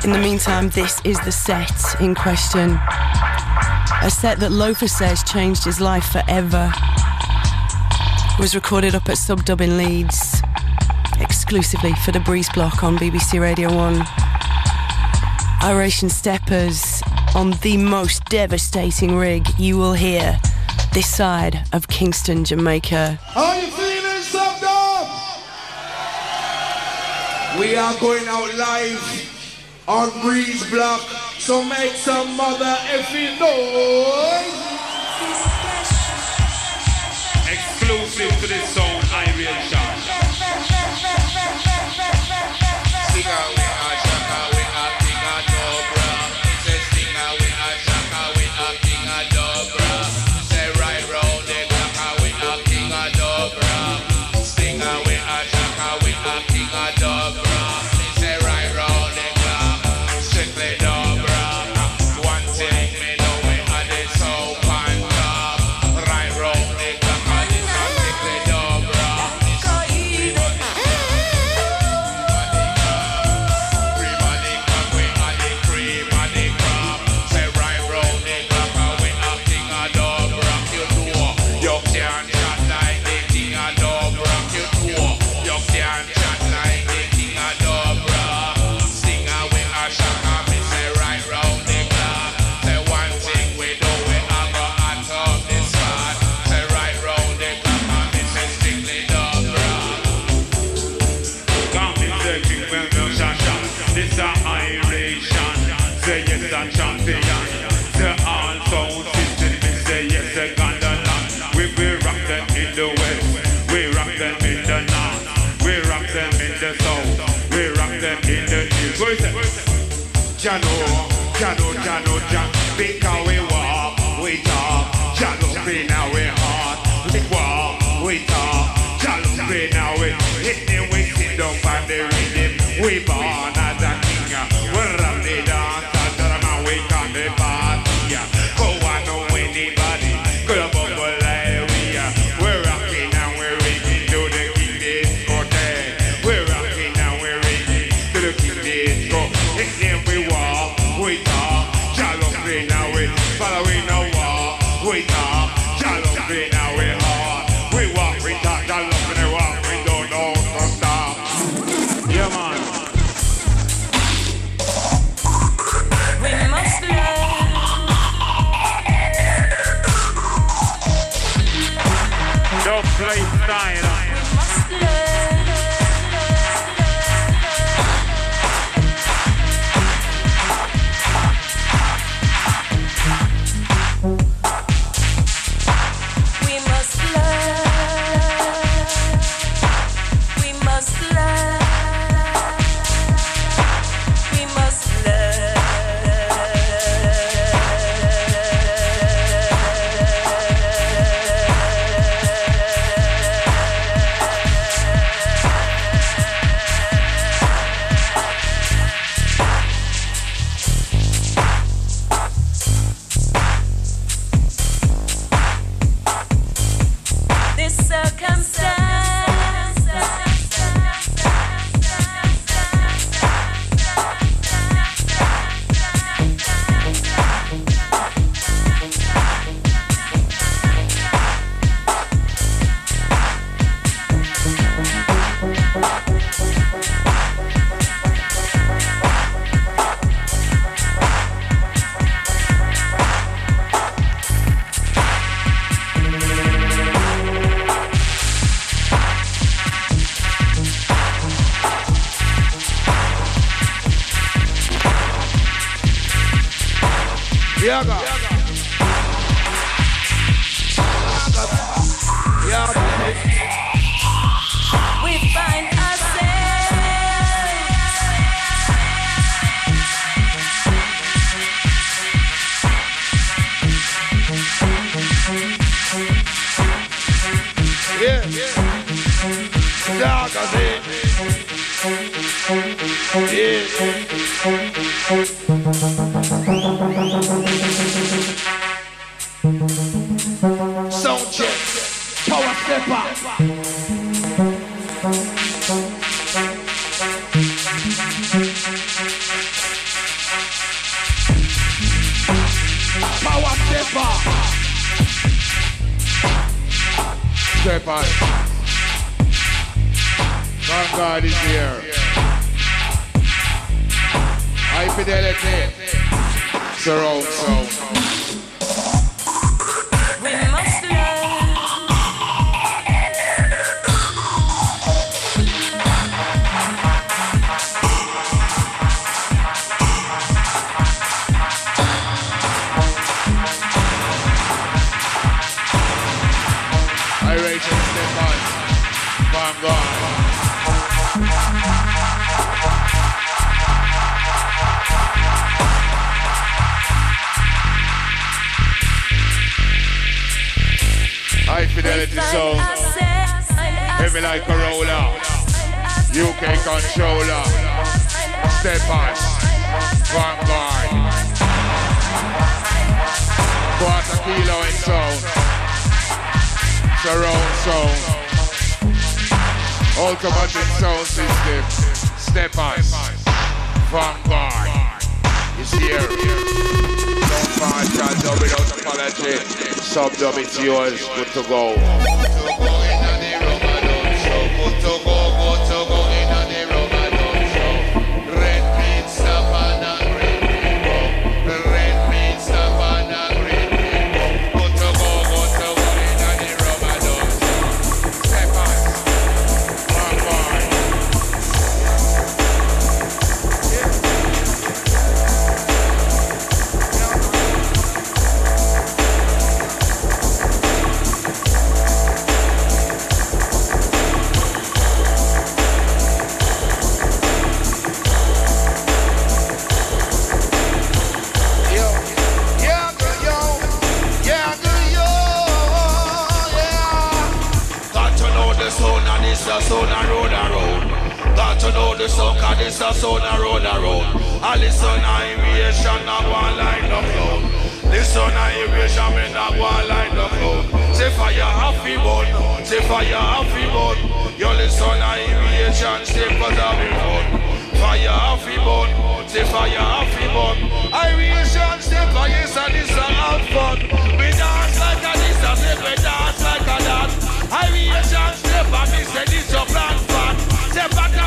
In the meantime, this is the set in question. A set that Lofa says changed his life forever. It was recorded up at Subdub in Leeds, exclusively for the Breeze Block on BBC Radio 1. Iration Steppers on the most devastating rig you will hear this side of Kingston, Jamaica. How you feeling, Subdub? We are going out live on Breeze Block, so make some mother effing noise. Exclusive to this song, Iration. Jano, because we walk, we talk, Jano, be now we hard, we walk, we talk, Jano, be now we hit them, we sit down by the rhythm, we born as a king, we're on the dance, and we come the party, go on no anybody, go up on the area, we're rocking and we're rigging to the king discotheque, we're rocking and we're rigging to the king discotheque, hit them, we walk, we talk, Jalopy now we following no walk, we talk, Jalopy now we hard, we walk, we talk, Jalopy we walk, we don't know to stop. Yeah man. We must learn. Don't play style. We must learn. Yaga. We find ourselves. Yeah. Yaga. Sound check, power stepper. step on. Step on. Vanguard is here. High fidelity. Surround sound. We must learn. Iration step on. Vanguard. High fidelity sound. Heavy like a roller. UK controller. Step on. Vanguard. Quarter kilo in sound. Surround sound. Automatic sound system. Step on. Vanguard is here. Don't find that dub without apology. Sub-dub, it's yours. Good to go. Red meat stuff and a green people. Red meat stuff and a green people. Good to go in the rubber dub. Step on. Vanguard. Got to know the sound, cause this a sound a road a road. All this sound aviation a go on like the cloud. This sound aviation me not go on like the cloud. Say fire happy bun, say fire happy bun. You listen aviation, stay cause of the fun. Fire happy bun, say fire happy bun. Aviation stay for yes and this a have fun. We dance like a this a say we dance like a that. Aviation stay for me say this a plan fun. Say pata,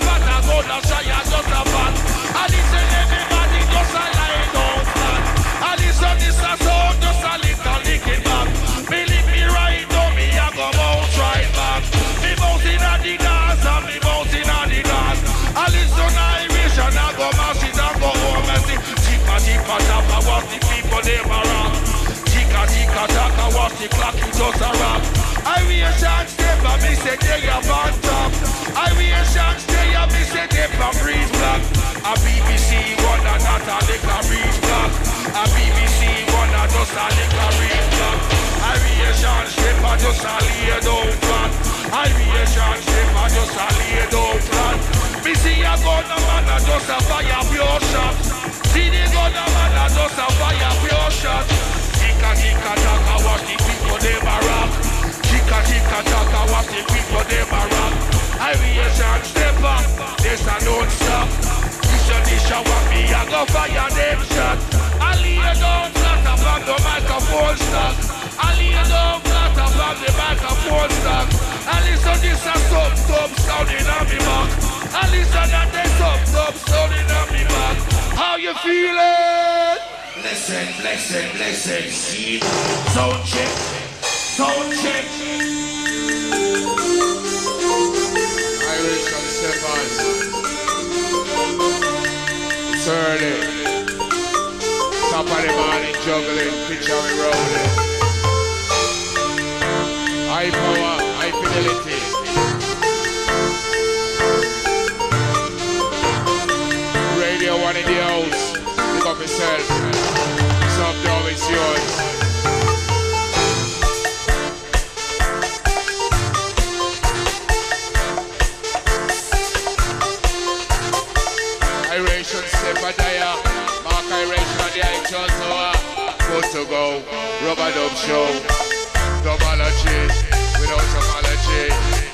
go down, say ya just a fun. And listen everybody just a lie down flat. And listen this a sound, just a little licking back. Believe me right now, me a go bounce right back. Me bounce inna the dance, and me bounce inna the dance. And listen Irish, and I go mash it and go home and sing. Chicka, tapa, watch the people they rock. Chicka, taka, watch the clock, it just a rock. Aviation step and me say they a on top. Aviation stay and me say they from breeze block. A BBC one and not a liquor breeze block. A BBC one and just a liquor breeze block. Aviation step and just a lay down flat. Aviation step and just a lay down flat. Me see a gun a man and just a fire pure shot. See the gun a man and just a fire pure shot. Tika, taka, watch the people they rock. Tika, taka, watch the people they rock. Aviation step up, this a don't stop. This a want me, I go fire them shot. I lay down flat upon the microphone stock. I lay down flat upon the microphone stock. And listen, this a sub sounding on me back. And listen, that they sub sounding on me back. How you feeling? Blessed, see. Sound check. Irish on step on. It's early. Top of the morning juggling, picture we rolling. High power, high fidelity. Radio one in the house. Pick up yourself. Sub-dub is yours. Iration Sepadiah, Mark Iration on the iTunes Tower. Good to go, Rubber Dub Show. Dubology, without apology.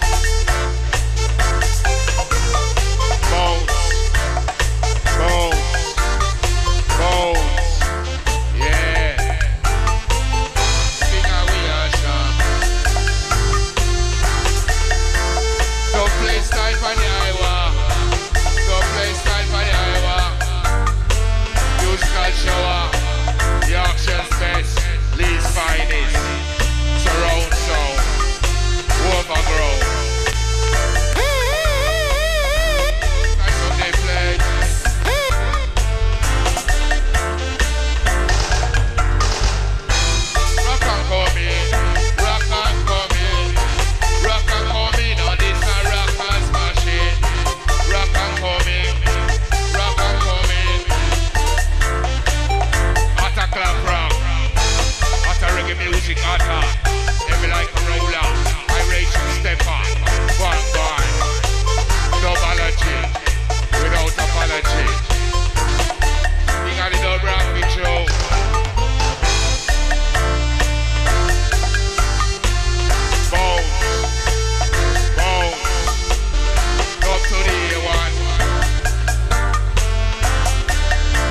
Bounce, yeah.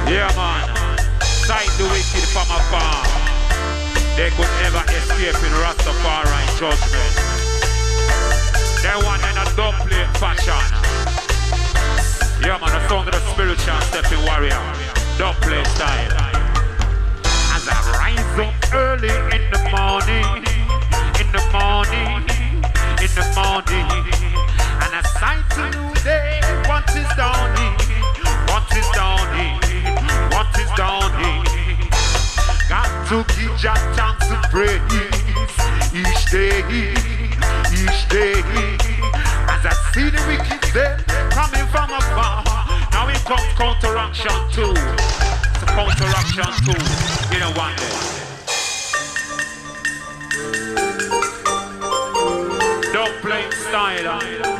Yeah, man. Sight the wicked from afar. They could never escape in Rastafari judgment. They want in a dumb play fashion. Yeah, man, the sound of the spiritual stepping warrior. Dumb play style. As I rise up early in the morning, in the morning, in the morning, and I sight a new day. What is dawning? What is dawning? What is dawning? Got to give Jah thanks and praise each day, each day. As I see the wicked them coming from afar, now it comes counteraction too. It's a counteraction too. You know what? Don't play style.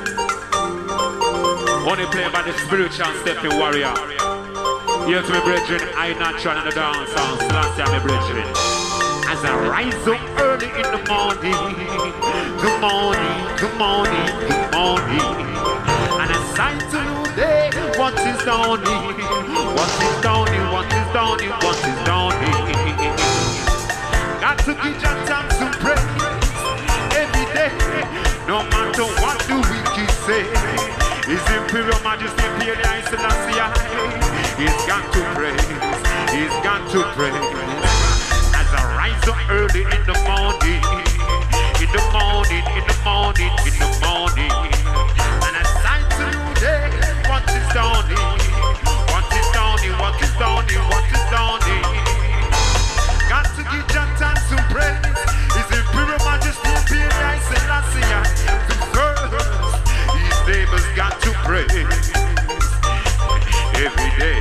Only play by the spiritual stepping warrior. Here to me brethren, I natural and the dance sounds. Last time me brethren. As I rise up early in the morning, the morning, the morning, the morning, and I sight to new day. What is dawning? What is dawning? What is dawning? What is dawning? Got to give Jah thanks and praise every day, no matter what the wicked say. His Imperial Majesty Pierre the Ice Selassie. He's got to praise, he's got to praise. As I rise up early in the morning, in the morning, in the morning, in the morning, and I sight to new day. What is dawning? What is dawning? What is dawning? What is dawning? Got to give Jah thanks and praise. His Imperial Majesty Pierre the Ice Selassie. The first, his name has got to praise every day.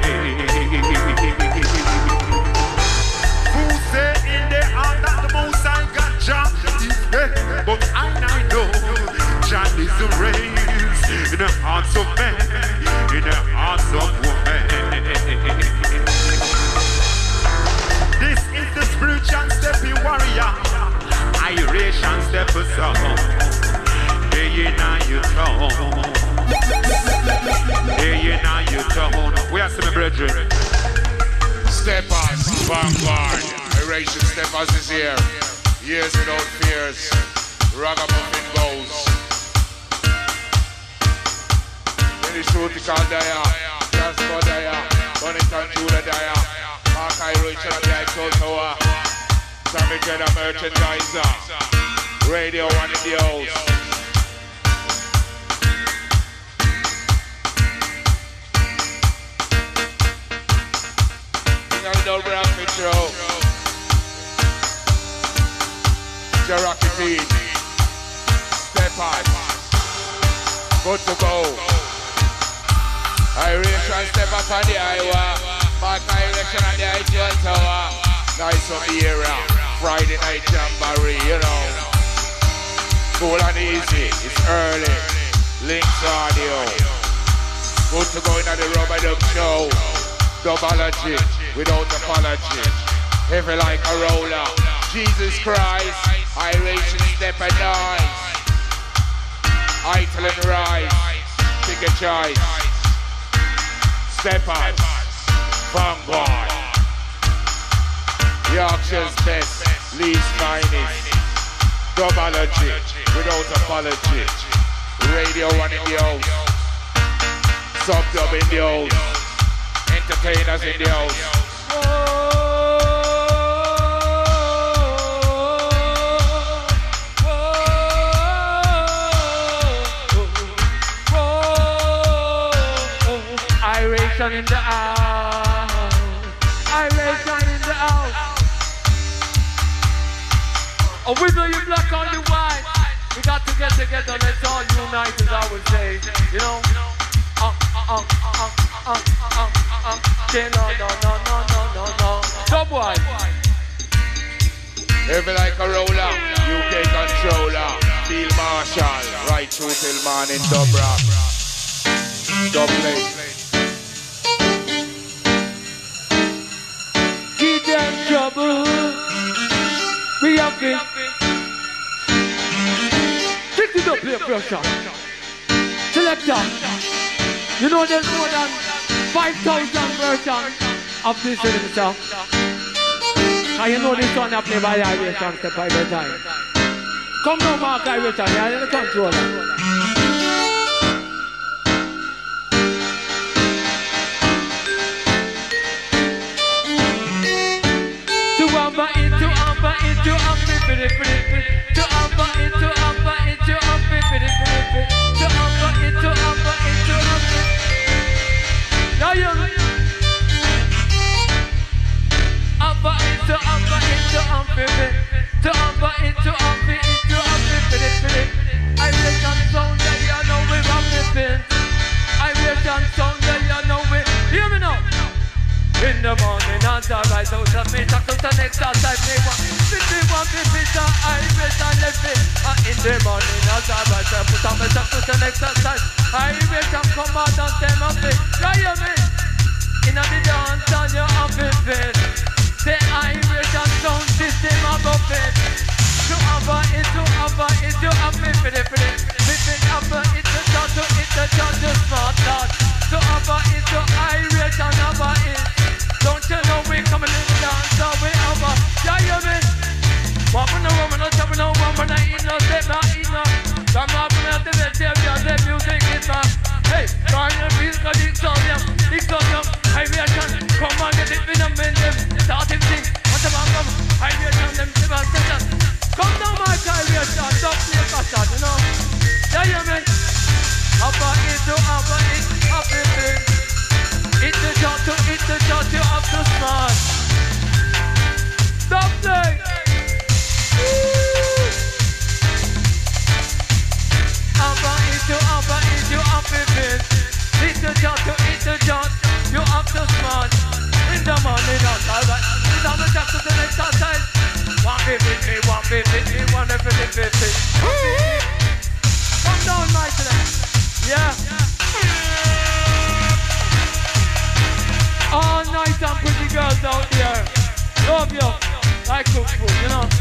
Who say in their heart that the Most High God Jah is dead? But I know Jah is the race in the hearts of men, in the hearts of women. This is the spiritual stepping warrior, Iration stepper song. Hey, now you tone. Hey, now you tone. We are some brethren. Steppers, vanguard, Iration Steppers is here. Years without fears, ragamuffin goes. When the shoot is called Daya, Jasper Daya, Bonington Judah Daya, Mark Iration and the Icon Tower, Sammy Jeddah Merchandiser, Radio 1 in the house. Don't rap me through. Cherokee Beat. Step on. Good to go. Iration step up on the Iowa. Mark Iration on the Icon Tower. Nice of the era. Friday night jamboree, you know. Cool and easy. It's early. Links audio. Good to go into the Rubber Dub Show. Doubleology. Without apology, heavy like a roller. Jesus Christ, Iration step and noise. Idle and rise, pick a choice. Steppers, vanguard. Yorkshire's best, least finest. Doubleology, without apology. Radio 1 in the house. Sub-dub in the house. Entertainers in the house. Iration in the house. Iration in the house. Oh, we know you black on the white. We got to get together. Let's all unite, as I would say. You know. No. Come on. Heavy like a roller, UK controller, Field Marshal, right through till morning, dub rock, Dublin. Keep them trouble. We have it. Check it up here, pressure. Selector. You know there's more than 5,000 versions of this rhythm song. And you know this one I play by the Irish step every time. Come now, Mark Irish, you're in the controller. In the morning, as I rise out of me, talk to the next outside me. 51 50, I rest and left it. In the morning, as I rise up, put on myself to the next outside. I rest and come out and them up it. Ryan me, in the dance, and you're up it. Say I rest and sound system above it. To upper it, to upper it, to up it, fit it. Fit it upper it, to start to it, to start to smart start. To upper it, to I rest and upper it. Don't you know we coming in the dance, so we over. Yeah, you me. Walk on the woman, not jumping on woman, I eat no, step not eat no. Come up and out the bed, tell me, the music is my. Hey, turn your feet, cause it's on them. I reaction, come on, get it with them, in them. Start him sing, what's the man, I reaction, them, come down, my child, reaction, stop the bastard, you know. Yeah, you me. Upper it to upper it, up it. It's the job to up to smart. Stop playing. Upper into up it. It's the job to up to smart. In the morning, alright. It's on the job to the next outside. 150, 150. Come down, my friend. Yeah. All night and pretty girls out here. Love you. I cook food, you know.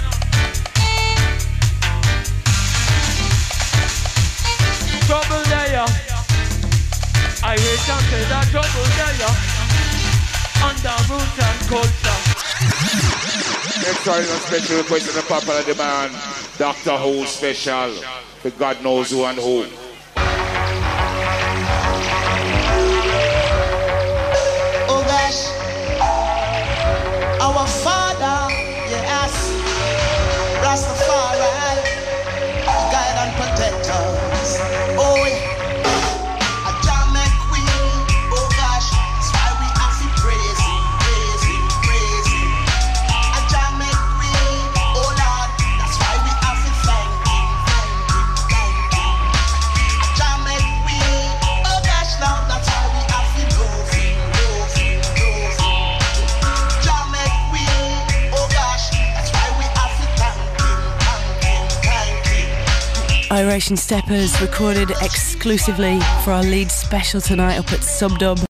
Trouble there. I wish I say that trouble there. Under roots and culture. Next one is a special request in the popular demand. Doctor Who special. For God knows who and who. Our Father, yes, Rastafari, guide and protect us. Oh, a Jamaican queen, oh gosh, that's why we have to praise him. A Jamaican queen, oh Lord, that's why we have to thank him. A Jamaican queen, oh gosh, now that's why we have to love him. Iration Steppers recorded exclusively for our lead special tonight up at Subdub.